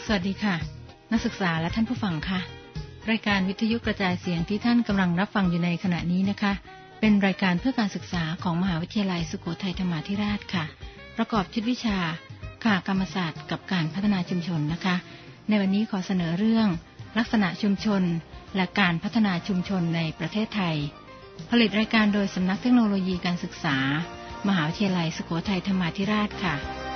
สวัสดีค่ะนักศึกษาและท่านผู้ฟังค่ะรายการวิทยุกระจายเสียงที่ท่านกำลังรับฟังอยู่ในขณะนี้นะคะเป็นรายการเพื่อการศึกษาของมหาวิทยาลัยสุโขทัยธรรมาธิราชค่ะประกอบชุดวิชาคหกรรมศาสตร์กับการพัฒนาชุมชนนะคะในวันนี้ขอเสนอเรื่องลักษณะชุมชนและการพัฒนาชุมชนในประเทศไทยผลิตรายการโดยสำนักเทคโนโลยีการศึกษามหาวิทยาลัยสุโขทัยธรรมาธิราชค่ะ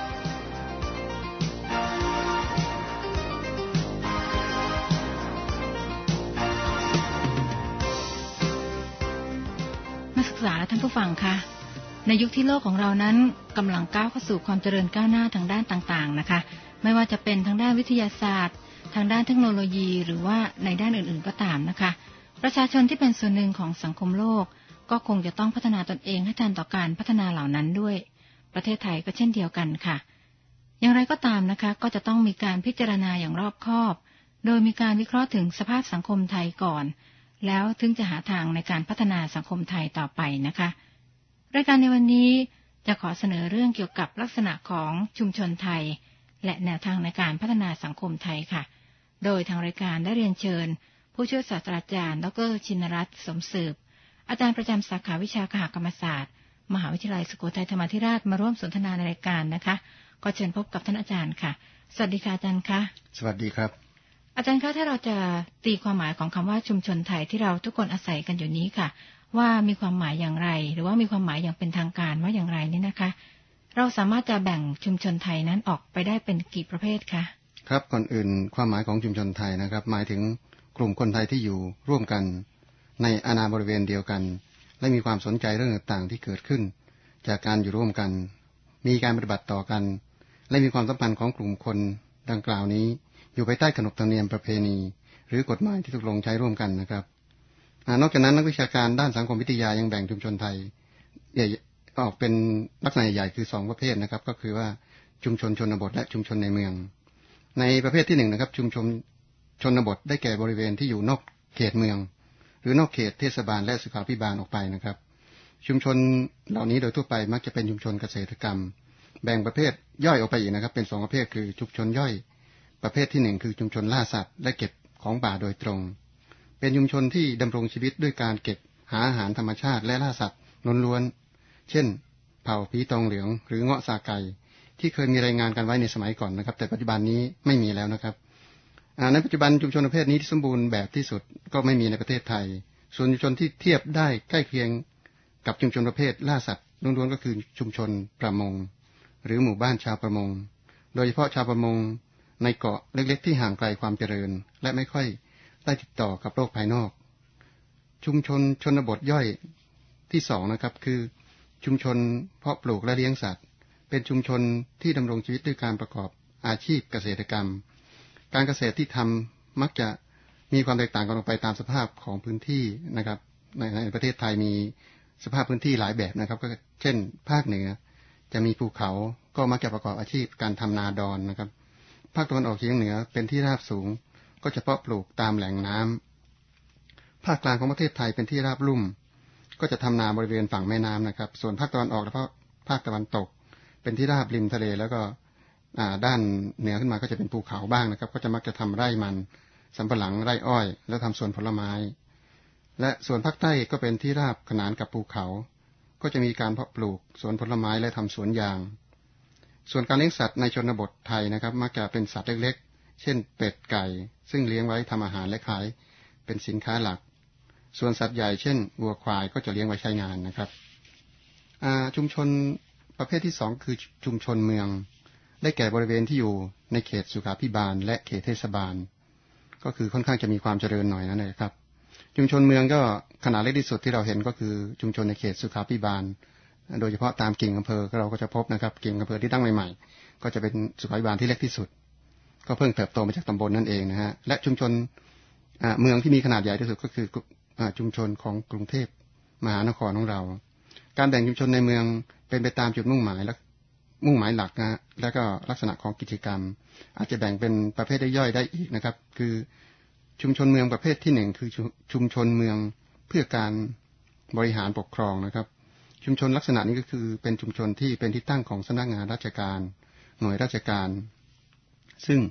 นักศึกษาและท่านผู้ฟังคะในยุคที่โลกของเรานั้นกำลังก้าวเข้าสู่ความเจริญก้าวหน้าทางด้านต่างๆนะคะไม่ว่าจะเป็นทางด้านวิทยาศาสตร์ทางด้านเทคโนโลยีหรือว่าในด้านอื่นๆก็ตามนะคะประชาชนที่เป็นส่วนหนึ่งของสังคมโลกก็คงจะต้องพัฒนาตนเองให้ทันต่อการพัฒนาเหล่านั้นด้วยประเทศไทยก็เช่นเดียวกันค่ะอย่างไรก็ตามนะคะก็จะต้องมีการพิจารณาอย่างรอบคอบโดยมีการวิเคราะห์ถึงสภาพสังคมไทยก่อนแล้วถึงจะหาทางในการพัฒนาสังคมไทยต่อไปนะคะรายการในวันนี้จะขอเสนอเรื่องเกี่ยวกับลักษณะของชุมชนไทยและแนวทางในการพัฒนาสังคมไทยค่ะโดยทางรายการได้เรียนเชิญผู้ช่วยศาสตราจารย์ดร.ชินรัตน์สมสืบอาจารย์ประจำสาขาวิชาคหกรรมศาสตร์มหาวิทยาลัยสุโขทัยธรรมาธิราชมาร่วมสนทนาในรายการนะคะก็เชิญพบกับท่านอาจารย์ค่ะสวัสดีค่ะอาจารย์คะสวัสดีครับอาจารย์คะถ้าเราจะตีความหมายของคำว่าชุมชนไทยที่เราทุกคนอาศัยกันอยู่นี้ค่ะว่ามีความหมายอย่างไรหรือว่ามีความหมายอย่างเป็นทางการว่าอย่างไรนี่นะคะเราสามารถจะแบ่งชุมชนไทยนั้นออกไปได้เป็นกี่ประเภทคะครับก่อนอื่นความหมายของชุมชนไทยนะครับหมายถึงกลุ่มคนไทยที่อยู่ร่วมกันในอาณาบริเวณเดียวกันและมีความสนใจเรื่องต่างๆที่เกิดขึ้นจากการอยู่ร่วมกันมีการปฏิบัติต่อกันและมีความสัมพันธ์ของกลุ่มคนดังกล่าวนี้อยู่ภายใต้ขนบธรรมเนียมประเพณีหรือกฎหมายที่ตกลงใช้ร่วมกันนะครับนอกจากนั้นนักวิชาการด้านสังคมวิทยายังแบ่งชุมชนไทยออกเป็นลักษณะใหญ่คือ2ประเภทนะครับก็คือว่าชุมชนชนบทและชุมชนในเมืองในประเภทที่1นะครับชุมชนชนบทได้แก่บริเวณที่อยู่นอกเขตเมืองหรือนอกเขตเทศบาลและสุขาภิบาลออกไปนะครับชุมชนเหล่านี้โดยทั่วไปมักจะเป็นชุมชนเกษตรกรรมแบ่งประเภทย่อยออกไปอีกนะครับเป็น2ประเภทคือชุมชนย่อยประเภทที่1คือชุมชนล่าสัตว์และเก็บของป่าโดยตรงเป็นชุมชนที่ดำรงชีวิตด้วยการเก็บหาอาหารธรรมชาติและล่าสัตว์ล้วนๆเช่นเผ่าผีตองเหลืองหรือเงาะสาไก่ที่เคยมีรายงานกันไว้ในสมัยก่อนนะครับแต่ปัจจุบันนี้ไม่มีแล้วนะครับในปัจจุบันชุมชนประเภทนี้ที่สมบูรณ์แบบที่สุดก็ไม่มีในประเทศไทยส่วนชุมชนที่เทียบได้ใกล้เคียงกับชุมชนประเภทล่าสัตว์ล้วนๆก็คือชุมชนประมงหรือหมู่บ้านชาวประมงโดยเฉพาะชาวประมงในเกาะเล็กๆที่ห่างไกลความเจริญและไม่ค่อยได้ติดต่อกับโลกภายนอกชุมชนชนบทย่อยที่2นะครับคือชุมชนเพาะปลูกและเลี้ยงสัตว์เป็นชุมชนที่ดำรงชีวิตด้วยการประกอบอาชีพเกษตรกรรมการเกษตรที่ทำมักจะมีความแตกต่างกันออกไปตามสภาพของพื้นที่นะครับในประเทศไทยมีสภาพพื้นที่หลายแบบนะครับก็เช่นภาคเหนือจะมีภูเขาก็มักจะประกอบอาชีพการทำนาดอนนะครับภาคตะวันออกเฉียงเหนือเป็นที่ราบสูงก็เฉพาะปลูกตามแหล่งน้ำภาคกลางของประเทศไทยเป็นที่ราบลุ่มก็จะทำนาบริเวณฝั่งแม่น้ำนะครับส่วนภาคตะวันออกและภาคตะวันตกเป็นที่ราบริมทะเลแล้วก็ด้านเหนือขึ้นมาก็จะเป็นภูเขาบ้างนะครับก็จะมักจะทำไร่มันสำปะหลังไร่อ้อยแล้วทำสวนผลไม้และส่วนภาคใต้ก็เป็นที่ราบขนานกับภูเขาก็จะมีการเพาะปลูกสวนผลไม้และทำสวนยางส่วนการเลี้ยงสัตว์ในชนบทไทยนะครับมักจะเป็นสัตว์เล็กๆเช่นเป็ดไก่ซึ่งเลี้ยงไว้ทำอาหารและขายเป็นสินค้าหลักส่วนสัตว์ใหญ่เช่นวัวควายก็จะเลี้ยงไว้ใช้งานนะครับชุมชนประเภทที่2คือชุมชนเมืองได้แก่บริเวณที่อยู่ในเขตสุขาภิบาลและเขตเทศบาลก็คือค่อนข้างจะมีความเจริญหน่อยนั่นเองครับชุมชนเมืองก็ขนาดเล็กที่สุดที่เราเห็นก็คือชุมชนในเขตสุขาภิบาลโดยเฉพาะตามกิ่งอำเภอเราก็จะพบนะครับกิ่งอำเภอที่ตั้งใหม่ๆก็จะเป็นสุขาภิบาลที่เล็กที่สุดก็เพิ่งเติบโตมาจากตำบลนั่นเองนะฮะและชุมชนเมืองที่มีขนาดใหญ่ที่สุดก็คือชุมชนของกรุงเทพมหานครของเราการแบ่งชุมชนในเมืองเป็นไปตามจุดมุ่งหมายหลักนะแล้วก็ลักษณะของกิจกรรมอาจจะแบ่งเป็นประเภทย่อยได้อีกนะครับคือชุมชนเมืองประเภทที่1คือชุมชนเมืองเพื่อการบริหารปกครองนะครับชุมชนลักษณะนี้ก็คือเป็นชุมชนที่เป็นที่ตั้งของสำนักงานราชการหน่วยราชการซึ่ง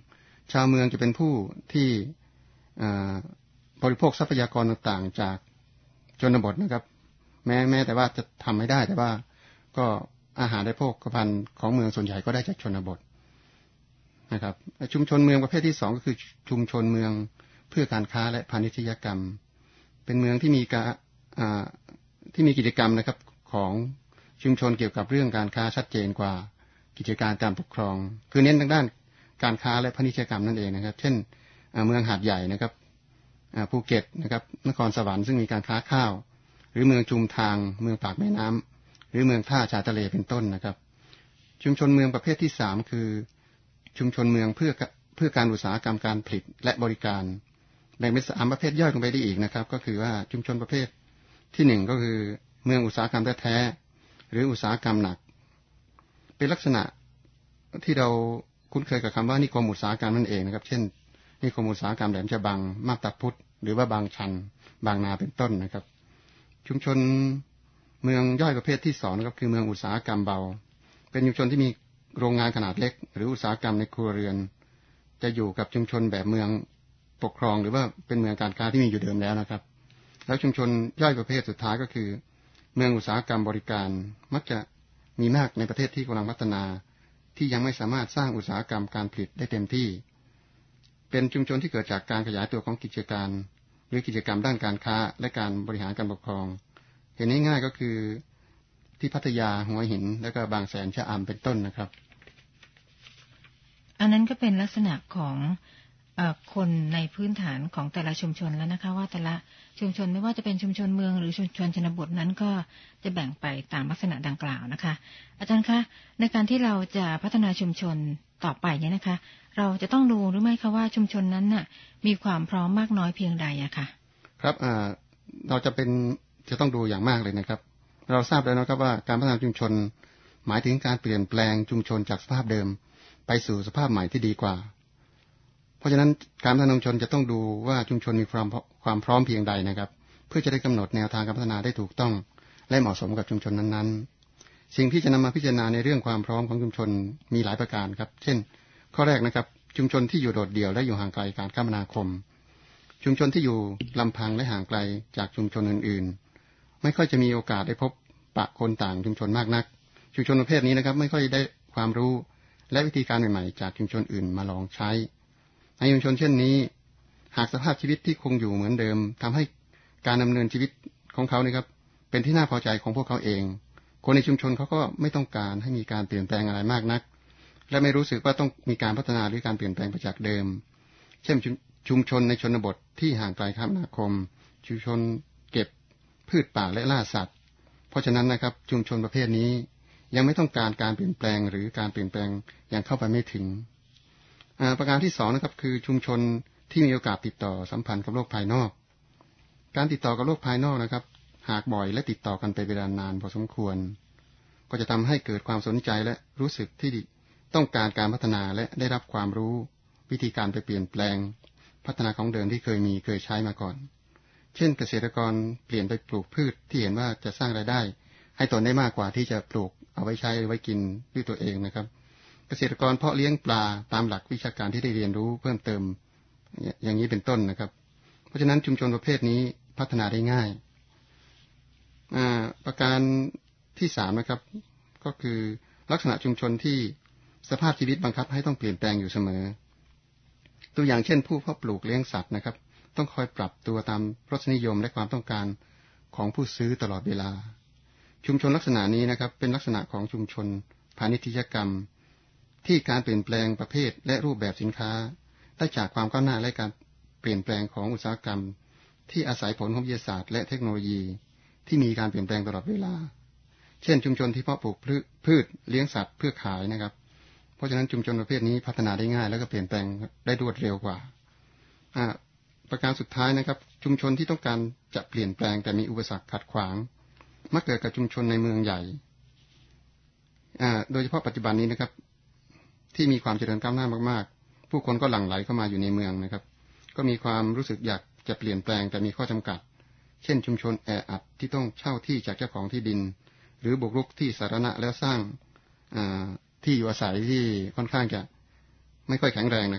ชาวเมืองจะเป็นผู้ที่บริโภคทรัพยากรต่างๆจากชนบทนะครับแม้แต่ว่าจะทำไม่ได้แต่ว่าก็อาหารและโภคภัณฑ์ของเมืองส่วนใหญ่ก็ได้จากชนบทนะครับชุมชนเมืองประเภทที่2ก็คือชุมชนเมืองเพื่อการค้าและพาณิชยกรรมเป็นเมืองที่มีกิจกรรมนะครับของชุมชนเกี่ยวกับเรื่องการค้าชัดเจนกว่ากิจการการปกครองคือเน้นทางด้านการค้าและพาณิชยกรรมนั่นเองนะครับเช่นเมืองหาดใหญ่นะครับภูเก็ตนะครับนครสวรรค์ซึ่งมีการค้าข้าวหรือเมืองชุมทางเมืองปากแม่น้ำหรือเมืองท่าชายทะเลเป็นต้นนะครับชุมชนเมืองประเภทที่3คือชุมชนเมืองเพื่อการอุตสาหกรรมการผลิตและบริการแบ่งเป็น3ประเภทย่อยลงไปได้อีกนะครับก็คือว่าชุมชนประเภทที่1ก็คือเมืองอุตสาหกรรมแท้ๆหรืออุตสาหกรรมหนักเป็นลักษณะที่เราคุ้นเคยกับคำว่านิคมอุตสาหกรรมนั่นเองนะครับเช่นนิคมอุตสาหกรรมแหลมฉบังมาบตาพุธหรือว่าบางชันบางนาเป็นต้นนะครับชุมชนเมืองย่อยประเภทที่2นะครับคือเมืองอุตสาหกรรมเบาเป็นชุมชนที่มีโรงงานขนาดเล็กหรืออุตสาหกรรมในครัวเรือนจะอยู่กับชุมชนแบบเมืองปกครองหรือว่าเป็นเมืองการค้าที่มีอยู่เดิมแล้วนะครับแล้วชุมชนย่อยประเภทสุดท้ายก็คือเมืองอุตสาหกรรมบริการมักจะมีมากในประเทศที่กำลังพัฒนาที่ยังไม่สามารถสร้างอุตสาหกรรมการผลิตได้เต็มที่เป็นชุมชนที่เกิดจากการขยายตัวของกิจการหรือกิจกรรมด้านการค้าและการบริหารการปกครองเห็นง่ายๆก็คือที่พัทยาหัวหินและก็บางแสนชะอำเป็นต้นนะครับอันนั้นก็เป็นลักษณะของคนในพื้นฐานของแต่ละชุมชนแล้วนะคะว่าแต่ละชุมชนไม่ว่าจะเป็นชุมชนเมืองหรือชุมชนชนบทนั้นก็จะแบ่งไปตามลักษณะดังกล่าวนะคะอาจารย์คะในการที่เราจะพัฒนาชุมชนต่อไปเนี่ยนะคะเราจะต้องดูหรือไม่คะว่าชุมชนนั้นน่ะมีความพร้อมมากน้อยเพียงใดอะค่ะครับเราจะต้องดูอย่างมากเลยนะครับเราทราบแล้วนะครับว่าการพัฒนาชุมชนหมายถึงการเปลี่ยนแปลงชุมชนจากสภาพเดิมไปสู่สภาพใหม่ที่ดีกว่าเพราะฉะนั้นการพัฒนาชุมชนจะต้องดูว่าชุมชนมีความพร้อมเพียงใดนะครับเพื่อจะได้กำหนดแนวทางการพัฒนาได้ถูกต้องและเหมาะสมกับชุมชนนั้นๆสิ่งที่จะนำมาพิจารณาในเรื่องความพร้อมของชุมชนมีหลายประการครับเช่นข้อแรกนะครับชุมชนที่อยู่โดดเดี่ยวและอยู่ห่างไกลการคมนาคมชุมชนที่อยู่ลำพังและห่างไกลจากชุมชนอื่นๆไม่ค่อยจะมีโอกาสได้พบปะคนต่างชุมชนมากนักชุมชนประเภทนี้นะครับไม่ค่อยได้ความรู้และวิธีการใหม่ๆจากชุมชนอื่นมาลองใช้ในชุมชนเช่นนี้หากสภาพชีวิตที่คงอยู่เหมือนเดิมทำให้การดำเนินชีวิตของเขานะครับเป็นที่น่าพอใจของพวกเขาเองคนในชุมชนเขาก็ไม่ต้องการให้มีการเปลี่ยนแปลงอะไรมากนักและไม่รู้สึกว่าต้องมีการพัฒนาหรือการเปลี่ยนแปลงไปจากเดิมเช่นชุมชนในชนบทที่ห่างไกลคมนาคมชุมชนเก็บพืชป่าและล่าสัตว์เพราะฉะนั้นนะครับชุมชนประเภทนี้ยังไม่ต้องการการเปลี่ยนแปลงหรือการเปลี่ยนแปลงยังเข้าไปไม่ถึงประการที่2นะครับคือชุมชนที่มีโอกาสติดต่อสัมพันธ์กับโลกภายนอกการติดต่อกับโลกภายนอกนะครับหากบ่อยและติดต่อกันไปเวลานานพอสมควรก็จะทำให้เกิดความสนใจและรู้สึกที่ต้องการการพัฒนาและได้รับความรู้วิธีการไปเปลี่ยนแปลงพัฒนาของเดิมที่เคยใช้มาก่อนเช่นเกษตรกรเปลี่ยนไปปลูกพืชที่เห็นว่าจะสร้างรายได้ให้ตนได้มากกว่าที่จะปลูกเอาไว้ใช้ไว้กินด้วยตัวเองนะครับเกษตรกรเพาะเลี้ยงปลาตามหลักวิชาการที่ได้เรียนรู้เพิ่มเติมอย่างนี้เป็นต้นนะครับเพราะฉะนั้นชุมชนประเภทนี้พัฒนาได้ง่ายประการที่3นะครับก็คือลักษณะชุมชนที่สภาพชีวิตบังคับให้ต้องเปลี่ยนแปลงอยู่เสมอตัวอย่างเช่นผู้เพาะปลูกเลี้ยงสัตว์นะครับต้องคอยปรับตัวตามรสนิยมและความต้องการของผู้ซื้อตลอดเวลาชุมชนลักษณะนี้นะครับเป็นลักษณะของชุมชนพาณิชยกรรมที่การเปลี่ยนแปลงประเภทและรูปแบบสินค้าได้จากความก้าวหน้าและการเปลี่ยนแปลงของอุตสาหกรรมที่อาศัยผลของวิทยาศาสตร์และเทคโนโลยีที่มีการเปลี่ยนแปลงตลอดเวลาเช่นชุมชนที่เพาะปลูกพืชเลี้ยงสัตว์เพื่อขายนะครับเพราะฉะนั้นชุมชนประเภทนี้พัฒนาได้ง่ายและก็เปลี่ยนแปลงได้รวดเร็วกว่าประการสุดท้ายนะครับชุมชนที่ต้องการจะเปลี่ยนแปลงแต่มีอุปสรรคขัดขวางมักเกิดกับชุมชนในเมืองใหญ่โดยเฉพาะปัจจุบันนี้นะครับที่มีความเจริญก้าวหน้ามากๆผู้คนก็หลั่งไหลเข้ามาอยู่ในเมืองนะครับก็มีความรู้สึกอยากจะเปลี่ยนแปลงแต่มีข้อจำกัดเช่นชุมชนแออัดที่ต้องเช่าที่จากเจ้าของที่ดินหรือบุกรุกที่สาธารณะแล้วสร้างที่อยู่อาศัยที่ค่อนข้างจะไม่ค่อยแข็งแรงนะครับ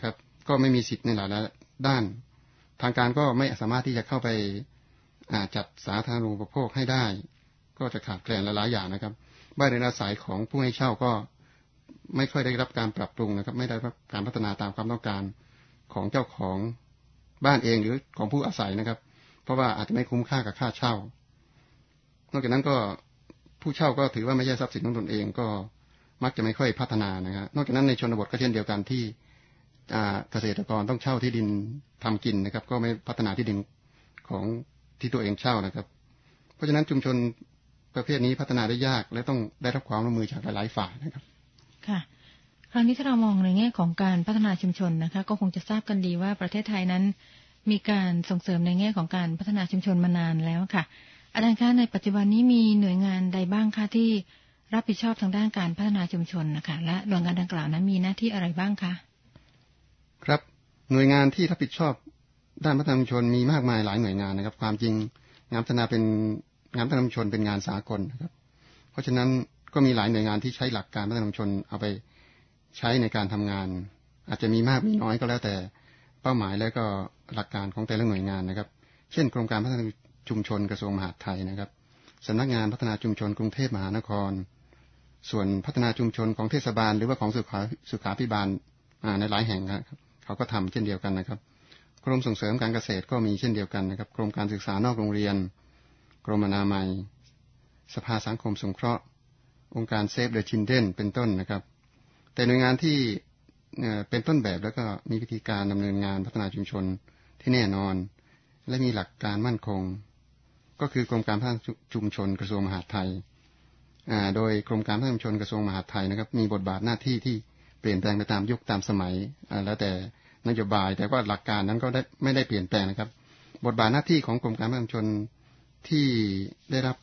ก็ไม่มีสิทธิ์ในหลายด้านทางการก็ไม่สามารถที่จะเข้าไปจัดสาธารณูปโภคให้ได้ก็จะขาดแคลนหลายอย่างนะครับบ้านเรือนอาศัยของผู้ให้เช่าก็ไม่ค่อยได้รับการปรับปรุงนะครับไม่ได้รับการพัฒนาตามความต้องการของเจ้าของบ้านเองหรือของผู้อาศัยนะครับเพราะว่าอาจจะไม่คุ้มค่ากับค่าเช่านอกจากนั้นก็ผู้เช่าก็ถือว่าไม่ใช่ทรัพย์สินของตนเองก็มักจะไม่ค่อยพัฒนานะครับนอกจากนั้นในชนบทก็เช่นเดียวกันที่เกษตรกรต้องเช่าที่ดินทำกินนะครับก็ไม่พัฒนาที่ดินของที่ตัวเองเช่านะครับเพราะฉะนั้นชุมชนประเภทนี้พัฒนาได้ยากและต้องได้รับความร่วมมือจากหลายๆฝ่ายนะครับค่ะคราวนี้ถ้าเรามองในแง่ของการพัฒนาชุมชนนะคะก็คงจะทราบกันดีว่าประเทศไทยนั้นมีการส่งเสริมในแง่ของการพัฒนาชุมชนมานานแล้วค่ะอาจารย์คะในปัจจุบันนี้มีหน่วยงานใดบ้างคะที่รับผิดชอบทางด้านการพัฒนาชุมชนนะคะและหน่วยงานดังกล่าวนั้นมีหน้าที่อะไรบ้างคะครับหน่วยงานที่รับผิดชอบด้านพัฒนาชุมชนมีมากมายหลายหน่วยงานนะครับความจริงงานพัฒนาชุมชนเป็นงานสากลนะครับเพราะฉะนั้นก็มีหลายหน่วยงานที่ใช้หลักการพัฒนาชุมชนเอาไปใช้ในการทำงานอาจจะมีมากมีน้อยก็แล้วแต่เป้าหมายและก็หลักการของแต่ละหน่วยงานนะครับเช่นกรมการพัฒนาชุมชนกระทรวงมหาดไทยนะครับสำนักงานพัฒนาชุมชนกรุงเทพมหานครส่วนพัฒนาชุมชนของเทศบาลหรือว่าของสุขาภิบาลในหลายแห่งครับเขาก็ทำเช่นเดียวกันนะครับกรมส่งเสริมการเกษตรก็มีเช่นเดียวกันนะครับกรมการศึกษานอกโรงเรียนกรมอนามัยสภาสังคมสงเคราะห์องค์การเซฟเดอะชิลเดรนเป็นต้นนะครับแต่หน่วยงานที่เป็นต้นแบบแล้วก็มีวิธีการดำเนินงานพัฒนาชุมชนที่แน่นอนและมีหลักการมั่นคงก็คือกรมการพัฒนาชุมชนกระทรวงมหาดไทยโดยกรมการพัฒนาชุมชนกระทรวงมหาดไทยนะครับมีบทบาทหน้าที่ที่เปลี่ยนแปลงไปตามยุคตามสมัยแล้วแต่นโยบายแต่ว่าหลักการนั้นก็ไม่ได้เปลี่ยนแปลงนะครับบทบาทหน้าที่ของกรมการพัฒนาชุมชนที่ได้รับ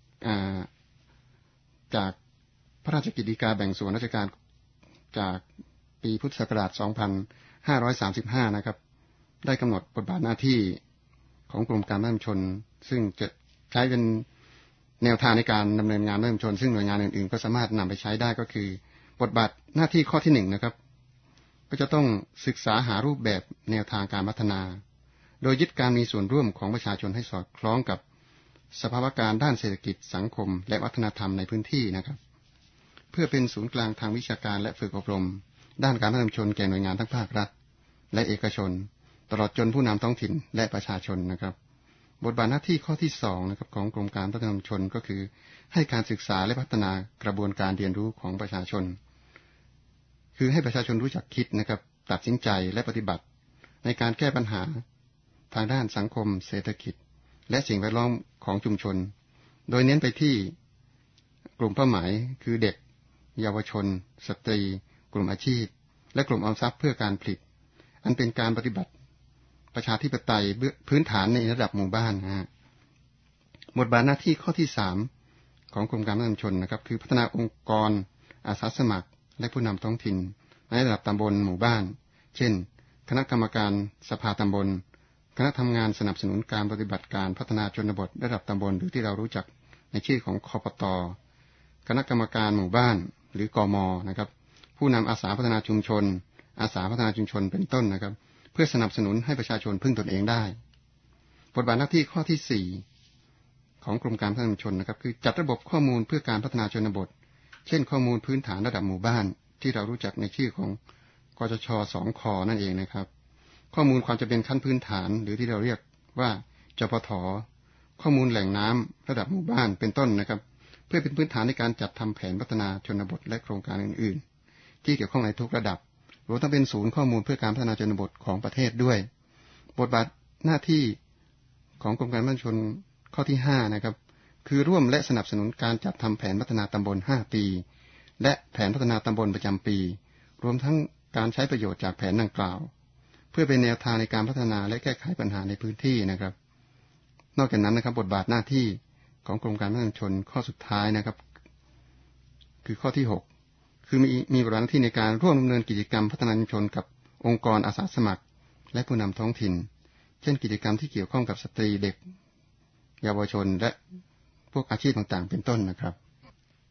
จากพระราชกิจฎีกาแบ่งส่วนราชการจากปีพุทธศักราช 2535 นะครับได้กำหนดบทบาทหน้าที่ของกรมการพัฒนาชุมชนซึ่งจะใช้เป็นแนวทางในการดำเนินงานพัฒนาชุมชนซึ่งหน่วยงานอื่นๆก็สามารถนำไปใช้ได้ก็คือบทบาทหน้าที่ข้อที่1นะครับก็จะต้องศึกษาหารูปแบบแนวทางการพัฒนาโดยยึดการมีส่วนร่วมของประชาชนให้สอดคล้องกับสภาวะการด้านเศรษฐกิจสังคมและวัฒนธรรมในพื้นที่นะครับเพื่อเป็นศูนย์กลางทางวิชาการและฝึกอบรมด้านการพัฒนาชุมชนแก่หน่วยงานทั้งภาครัฐและเอกชนตลอดจนผู้นำท้องถิ่นและประชาชนนะครับบทบาทหน้าที่ข้อที่2นะครับของกรมการพัฒนาชุมชนก็คือให้การศึกษาและพัฒนากระบวนการเรียนรู้ของประชาชนคือให้ประชาชนรู้จักคิดนะครับตัดสินใจและปฏิบัติในการแก้ปัญหาทางด้านสังคมเศรษฐกิจและสิ่งแวดล้อมของชุมชนโดยเน้นไปที่กลุ่มเป้าหมายคือเด็กเยาวชนสตรีกลุ่มอาชีพและกลุ่มออมทรัพย์เพื่อการผลิตอันเป็นการปฏิบัติประชาธิปไตยพื้นฐานในระดับหมู่บ้านบทบาทหน้าที่ข้อที่3ของกรมการพัฒนาชุมชนนะครับคือพัฒนาองค์กรอาสาสมัครและผู้นำท้องถิ่นในระดับตำบลหมู่บ้านเช่นคณะกรรมการสภาตำบลคณะทำงานสนับสนุนการปฏิบัติการพัฒนาชนบทระดับตำบลหรือที่เรารู้จักในชื่อของคปต.คณะกรรมการหมู่บ้านหรือกม.นะครับผู้นำอาสาพัฒนาชุมชนอาสาพัฒนาชุมชนเป็นต้นนะครับเพื่อสนับสนุนให้ประชาชนพึ่งตนเองได้บทบาทหน้าที่ข้อที่4ของกรมการพัฒนาชุมชนนะครับคือจัดระบบข้อมูลเพื่อการพัฒนาชนบทเช่นข้อมูลพื้นฐานระดับหมู่บ้านที่เรารู้จักในชื่อของกจช2 คนั่นเองนะครับข้อมูลความจำเป็นขั้นพื้นฐานหรือที่เราเรียกว่าจปท.ข้อมูลแหล่งน้ำระดับหมู่บ้านเป็นต้นนะครับเพื่อเป็นพื้นฐานในการจัดทำแผนพัฒนาชนบทและโครงการอื่นๆที่เกี่ยวข้องในทุกระดับรวมทั้งเป็นศูนย์ข้อมูลเพื่อการพัฒนาชนบทของประเทศด้วยบทบาทหน้าที่ของกรมการพัฒนาชุมชนข้อที่5นะครับคือร่วมและสนับสนุนการจัดทำแผนพัฒนาตำบล5 ปีและแผนพัฒนาตำบลประจำปีรวมทั้งการใช้ประโยชน์จากแผนดังกล่าวเพื่อเป็นแนวทางในการพัฒนาและแก้ไขปัญหาในพื้นที่นะครับนอกจากนั้นนะครับบทบาทหน้าที่ของกรมการพัฒนาชุมชนข้อสุดท้ายนะครับคือข้อที่6คือมีบทบาทหน้าที่ในการร่วมดำเนินกิจกรรมพัฒนาชุมชนกับองค์กรอาสาสมัครและผู้นำท้องถิ่นเช่นกิจกรรมที่เกี่ยวข้องกับสตรีเด็กเยาวชนและพวกอาชีพต่างๆเป็นต้นนะครับ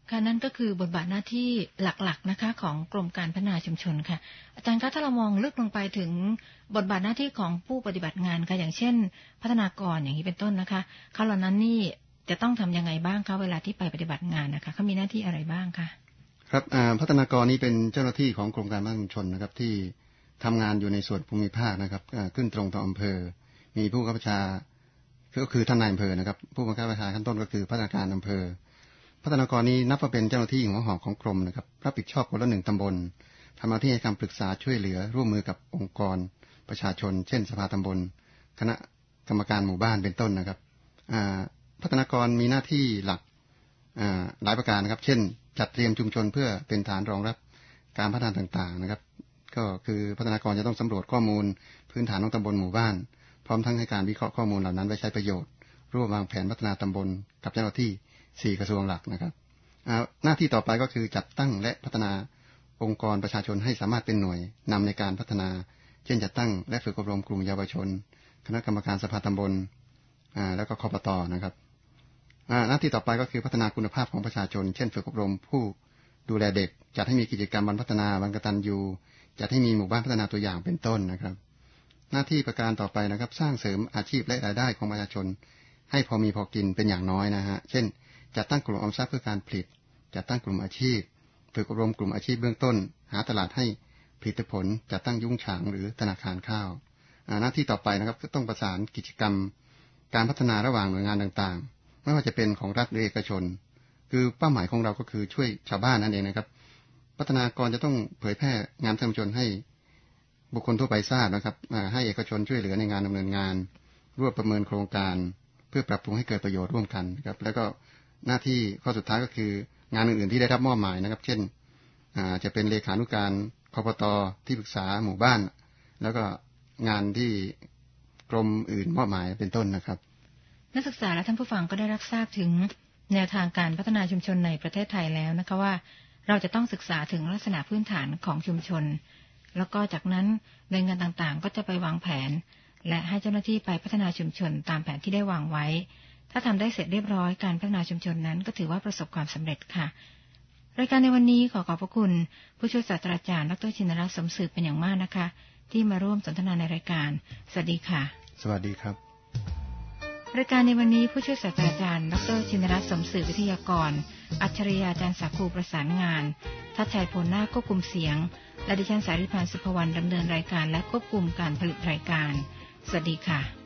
ค่ะนั่นก็คือบทบาทหน้าที่หลักๆนะคะของกรมการพัฒนาชุมชนค่ะอาจารย์คะถ้าเรามองลึกลงไปถึงบทบาทหน้าที่ของผู้ปฏิบัติงานค่ะอย่างเช่นพัฒนากรอย่างนี้เป็นต้นนะคะเขาเหล่านั้นนี่จะต้องทำยังไงบ้างคะเวลาที่ไปปฏิบัติงานนะคะเขามีหน้าที่อะไรบ้างคะครับพัฒนากรนี้เป็นเจ้าหน้าที่ของกรมการพัฒนาชุมชนนะครับที่ทำงานอยู่ในส่วนภูมิภาคนะครับขึ้นตรงต่ออำเภอมีผู้บังคับบัญชาก็คือท่านนายอำเภอนะครับผู้บังคับบัญชาขั้นต้นก็คือพัฒนาการอำเภอพัฒนากรนี้นับว่าเป็นเจ้าหน้าที่หัวหอกของกรมนะครับรับผิดชอบคนละ1ตำบลทำหน้าที่ให้คำปรึกษาช่วยเหลือร่วมมือกับองค์กรประชาชนเช่นสภาตำบลคณะกรรมการหมู่บ้านเป็นต้นนะครับพัฒนากรมีหน้าที่หลักหลายประการนะครับเช่นจัดเตรียมชุมชนเพื่อเป็นฐานรองรับการพัฒนาต่างๆนะครับก็คือพัฒนากรจะต้องสำรวจข้อมูลพื้นฐานของตำบลหมู่บ้านพร้อมทั้งให้การวิเคราะห์ข้อมูลเหล่านั้นไว้ใช้ประโยชน์ร่วมวางแผนพัฒนาตำบลกับเจ้าหน้าที่4กระทรวงหลักนะครับหน้าที่ต่อไปก็คือจัดตั้งและพัฒนาองค์กรประชาชนให้สามารถเป็นหน่วยนำในการพัฒนาเช่นจัดตั้งและฝึกอบรมกลุ่มเยาวชนคณะกรรมการสภาตำบลแล้วก็คปต.นะครับหน้าที่ต่อไปก็คือพัฒนาคุณภาพของประชาชนเช่นฝึกอบรมผู้ดูแลเด็กจัดให้มีกิจกรรมวันพัฒนาวันกตัญญูจัดให้มีหมู่บ้านพัฒนาตัวอย่างเป็นต้นนะครับหน้าที่ประการต่อไปนะครับสร้างเสริมอาชีพและรายได้ของประชาชนให้พอมีพอกินเป็นอย่างน้อยนะฮะเช่นจัดตั้งกลุ่มออมทรัพย์เพื่อการผลิตจัดตั้งกลุ่มอาชีพฝึกอบรมกลุ่มอาชีพเบื้องต้นหาตลาดให้ผลิตผลจัดตั้งยุ้งฉางหรือธนาคารข้าวหน้าที่ต่อไปนะครับก็ต้องประสานกิจกรรมการพัฒนาระหว่างหน่วยงานต่างๆไม่ว่าจะเป็นของรัฐหรือเอกชนคือเป้าหมายของเราก็คือช่วยชาวบ้านนั่นเองนะครับพัฒนากรจะต้องเผยแพร่งานชุมชนให้บุคคลทั่วไปทราบนะครับให้เอกชนช่วยเหลือในงานดำเนินงานร่วมประเมินโครงการเพื่อปรับปรุงให้เกิดประโยชน์ร่วมกันครับแล้วก็หน้าที่ข้อสุดท้ายก็คืองานอื่นๆที่ได้รับมอบหมายนะครับเช่นจะเป็นเลขานุการคปต.ที่ปรึกษาหมู่บ้านแล้วก็งานที่กรมอื่นมอบหมายเป็นต้นนะครับนักศึกษาและท่านผู้ฟังก็ได้รับทราบถึงแนวทางการพัฒนาชุมชนในประเทศไทยแล้วนะคะว่าเราจะต้องศึกษาถึงลักษณะพื้นฐานของชุมชนแล้วก็จากนั้นหน่วยงานต่างๆก็จะไปวางแผนและให้เจ้าหน้าที่ไปพัฒนาชุมชนตามแผนที่ได้วางไว้ถ้าทำได้เสร็จเรียบร้อยการพัฒนาชุมชนนั้นก็ถือว่าประสบความสำเร็จค่ะรายการในวันนี้ขอขอบพระคุณผู้ช่วยศาสตราจารย์ดร.ชินรัตน์สมสืบเป็นอย่างมากนะคะที่มาร่วมสนทนาในรายการสวัสดีค่ะสวัสดีครับรายการในวันนี้ผู้ช่วยศาสตราจารย์ดร.ชินรัตน์สมสืบวิทยากรอัจฉริยาจารย์สาคูประสานงานทัชชัยพลนาคควบคุมเสียงและดิฉันสาริพันธ์สุภวรรณดำเนินรายการและควบคุมการผลิตรายการสวัสดีค่ะ